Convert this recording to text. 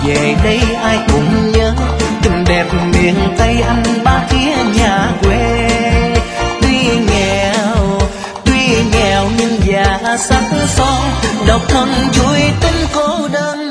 về đây ai cũng nhớ tình đẹp miền Tây anh ba phía nhà quê. Tuy nghèo nhưng già sắc son, độc thân vui tính cô đơn